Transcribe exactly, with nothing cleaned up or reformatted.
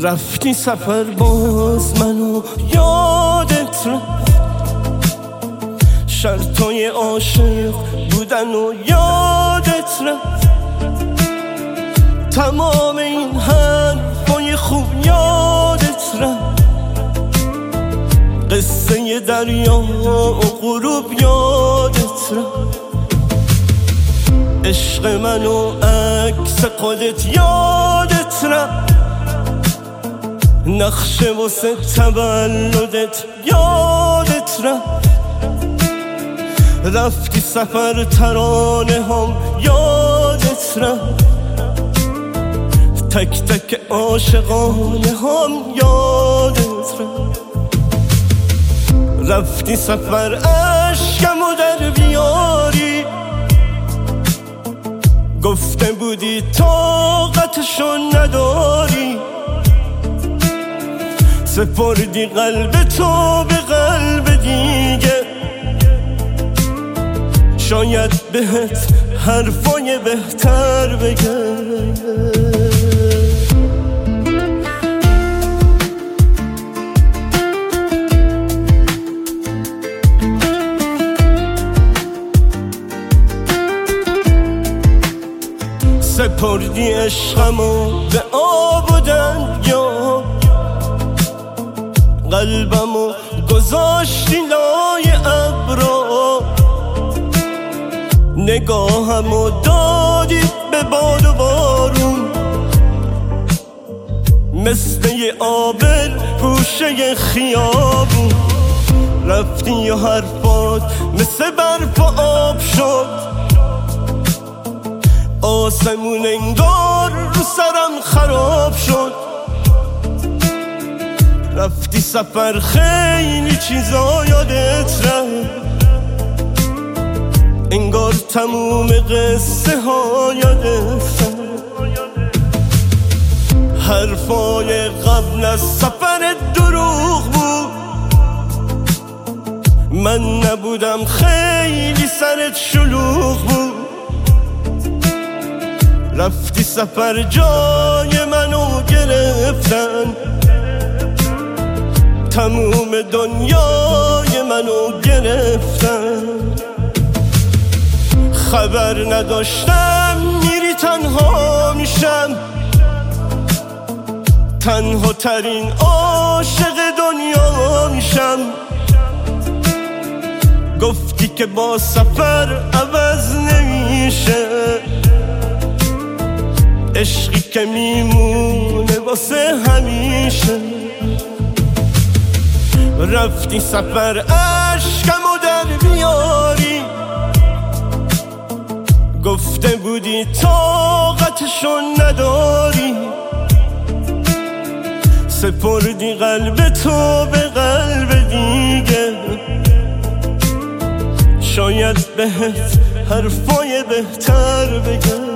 رفتی سفر باز منو یادت رفت، شرطای عاشق بودن و یادت رفت، تمام این حرفای خوب یادت رفت، قصه دریا و غروب یادت رفت، عشق من و عکس خودت یادت رفت، نقشه واسه تولدت یادت رفت، رفتی سفر ترانه هم یادت رفت، تک تک عاشقانه هم یادت رفت، رفتی سفر عشقم و در بیاری، گفته بودی طاقتشو نداری، سپردی قلب تو به قلب دیگه، شاید بهت حرفای بهتر بگه. سپردی عشقمو به آب و دریا، قلبمو گذاشتی لای ابرا، نگاهمو دادی به باد و بارون، مثل یه آبل گوشه خیابون، رفتی و حرفات مثل برف و آب شد، آسمون انگار رو سرم خراب شد، رفتی سفر خیلی چیزا یادت رفت، انگار تموم قصه ها یادت رفت، حرفای قبل از سفر دروغ بود، من نبودم خیلی سرت شلوغ بود، رفتی سفر جای منو گرفتن، تموم دنیای منو گرفتن، خبر نداشتم میری تنها میشم، تنها ترین عاشق دنیا میشم، گفتی که با سفر عوض نمیشه، عشقی که میمونه واسه همیشه، رفتی سفر عشقم و در بیاری، گفته بودی طاقتشو نداری، سپردی قلب تو به قلب دیگه، شاید بهت حرفای بهتر بگم.